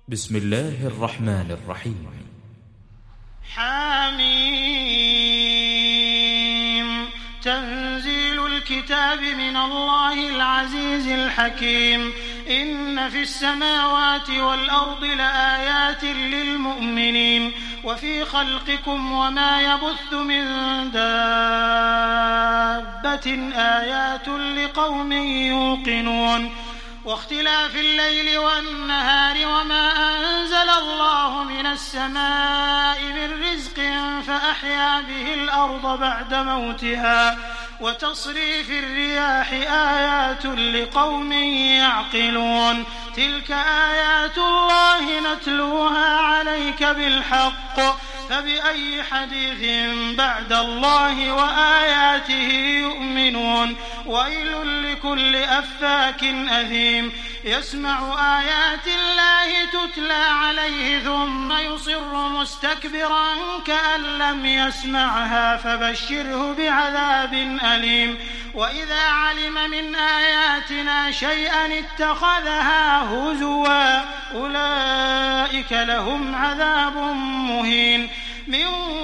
بسم الله الرحمن الرحيم. حميم. تنزيل الكتاب من الله العزيز الحكيم. إن في السماوات والأرض لآيات للمؤمنين وفي خلقكم وما يبث من دابة آيات لقوم يوقنون. واختلاف الليل والنهار وما أنزل الله من السماء من رزق فأحيا به الأرض بعد موتها وتصريف الرياح آيات لقوم يعقلون. تلك آيات الله نتلوها عليك بالحق فبأي حديث بعد الله وآياته يؤمنون. ويل لكل أفاك أثيم يسمع آيات الله تتلى عليه ثم يصر مستكبرا كأن لم يسمعها فبشره بعذاب أليم. وإذا علم من آياتنا شيئا اتخذها هزوا أولئك لهم عذاب مهين. من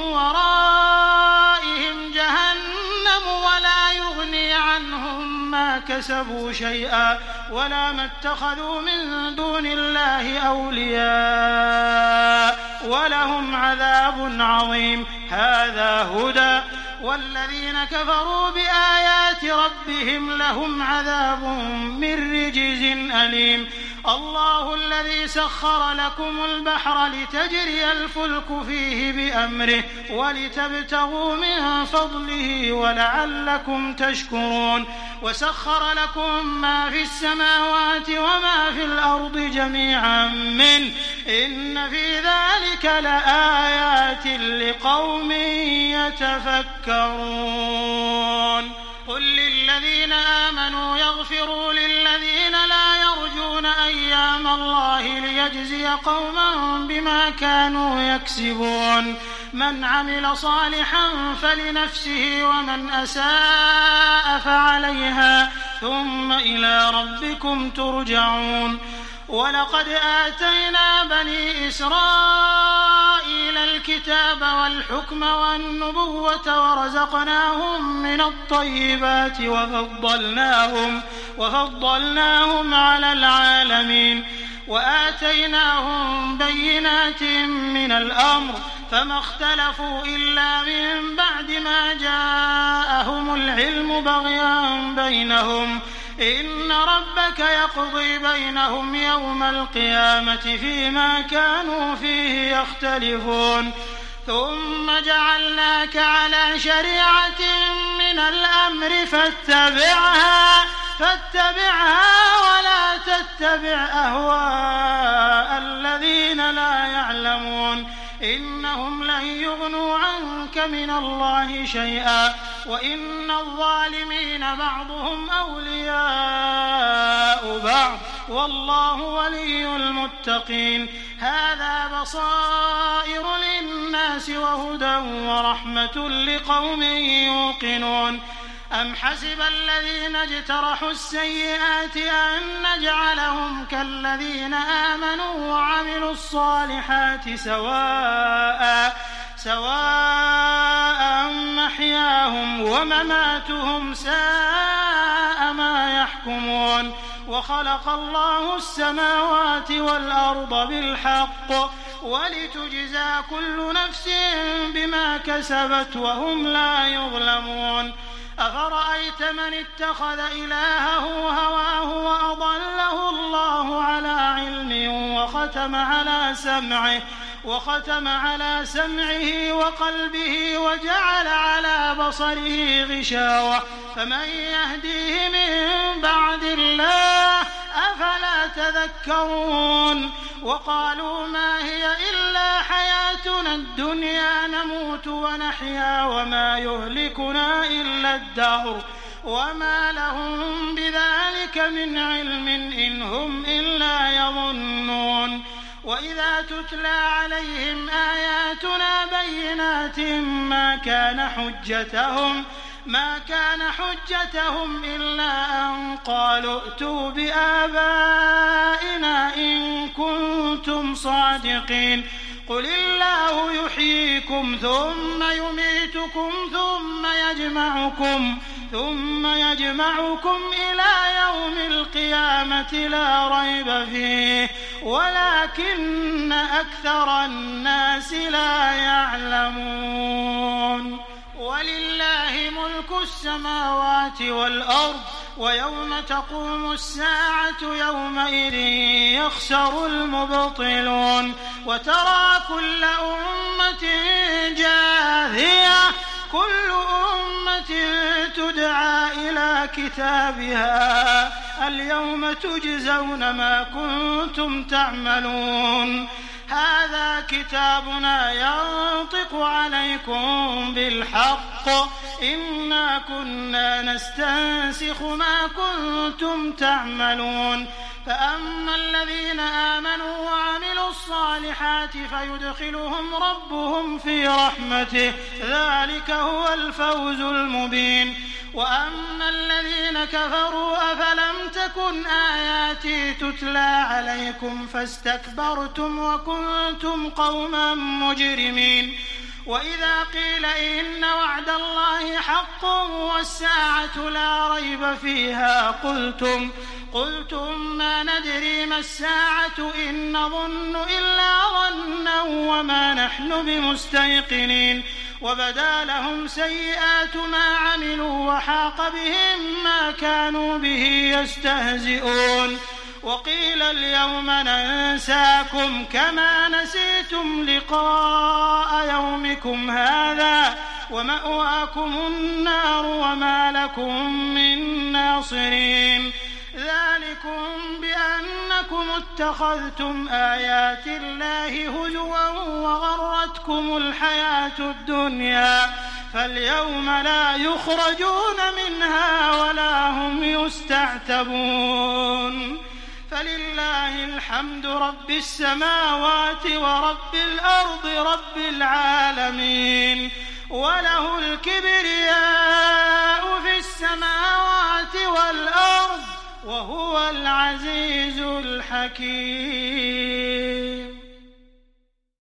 ورائهم جهنم ولا يغني عنهم ما كسبوا شيئا ولا ما اتخذوا من دون الله أولياء ولهم عذاب عظيم. هذا هدى والذين كفروا بآيات ربهم لهم عذاب من رجز أليم. الله الذي سخر لكم البحر لتجري الفلك فيه بأمره ولتبتغوا من فضله ولعلكم تشكرون. وسخر لكم ما في السماوات وما في الأرض جميعا منه إن في ذلك لآيات لقوم يتفكرون. قل للذين آمنوا يغفروا للذين لا يرجون أيام الله ليجزي قوما بما كانوا يكسبون. من عمل صالحا فلنفسه ومن أساء فعليها ثم إلى ربكم ترجعون. ولقد آتينا بني إسرائيل الكتاب والحكم والنبوة ورزقناهم من الطيبات وفضلناهم على العالمين. وآتيناهم بينات من الأمر فما اختلفوا إلا من بعد ما جاءهم العلم بغيا بينهم. إن ربك يقضي بينهم يوم القيامة فيما كانوا فيه يختلفون. ثم جعلناك على شريعة من الأمر فاتبعها ولا تتبع أهواء الذين لا يعلمون. إنهم لن يغنوا عنك من الله شيئا وإن الظالمين بعضهم أولياء بعض والله ولي المتقين. هذا بصائر للناس وهدى ورحمة لقوم يوقنون. أم حسب الذين اجترحوا السيئات أن نجعلهم كالذين آمنوا وعملوا الصالحات سواء محياهم ومماتهم ساء ما يحكمون. وخلق الله السماوات والأرض بالحق ولتجزى كل نفس بما كسبت وهم لا يظلمون. أفرأيت من اتخذ إلهه هواه وأضله الله على علم وختم على سمعه وقلبه وجعل على بصره غشاوة فمن يهديه من بعد الله أفلا تذكرون. وقالوا ما هي إلا حياتنا الدنيا نموت ونحيا وما يهلكنا إلا الدهر وما لهم بذلك من علم إن هم إلا يظنون. وإذا تتلى عليهم آياتنا بينات ما كان حجتهم ما كان حجتهم إلا أن قالوا ائتوا بآبائنا إن كنتم صادقين قل الله يحييكم ثم يميتكم ثم يجمعكم إلى يوم القيامة لا ريب فيه ولكن أكثر الناس لا يعلمون ولله ملك السماوات والأرض ويوم تقوم الساعة يومئذ يخسر المبطلون وترى كل أمة جاثية كل أمة تدعى إلى كتابها اليوم تجزون ما كنتم تعملون هذا كتابنا ينطق عليكم بالحق إنا كنا نستنسخ ما كنتم تعملون فأما الذين آمنوا وعملوا الصالحات فيدخلهم ربهم في رحمته ذلك هو الفوز المبين وأما الذين كفروا أفلم تكن آياتي تتلى عليكم فاستكبرتم وكنتم قوما مجرمين وإذا قيل إن وعد الله حق والساعة لا ريب فيها قلتم ما ندري ما الساعة إن نظن إلا ظنا وما نحن بمستيقنين وبدا لهم سيئات ما عملوا وحاق بهم ما كانوا به يستهزئون وقيل اليوم ننساكم كما نسيتم لقاء يومكم هذا ومأواكم النار وما لكم من ناصرين ذلكم بأنكم اتخذتم آيات الله هزوا وغرتكم الحياة الدنيا فاليوم لا يخرجون منها ولا هم يستعتبون فلله الحمد رب السماوات ورب الأرض رب العالمين وله الكبرياء في السماوات والأرض وهو العزيز الحكيم